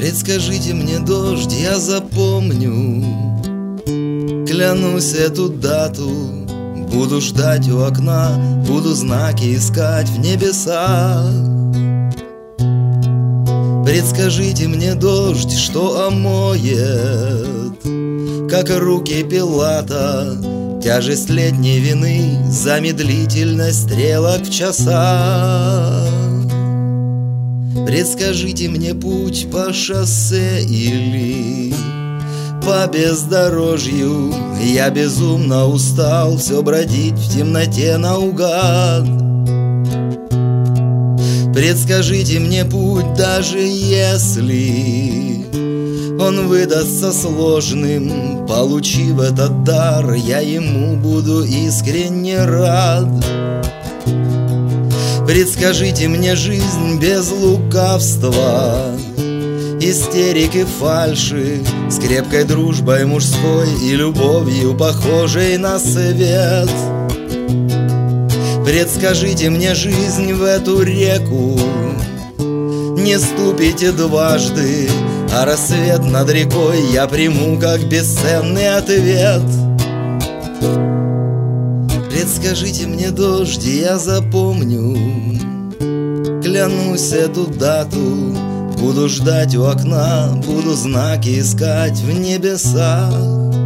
Предскажите мне дождь, я запомню. Клянусь эту дату, буду ждать у окна, буду знаки искать в небесах. Предскажите мне дождь, что омоет, как руки Пилата, тяжесть летней вины, замедлительность стрелок в часах. Предскажите мне путь по шоссе или по бездорожью. Я безумно устал все бродить в темноте наугад. Предскажите мне путь, даже если он выдастся сложным. Получив этот дар, я ему буду искренне рад. Предскажите мне жизнь без лукавства, истерик и фальши, с крепкой дружбой мужской и любовью, похожей на свет. Предскажите мне жизнь в эту реку, не ступите дважды, а рассвет над рекой я приму как бесценный ответ. Предскажите мне дождь, я запомню. Клянусь эту дату, буду ждать у окна, буду знаки искать в небесах.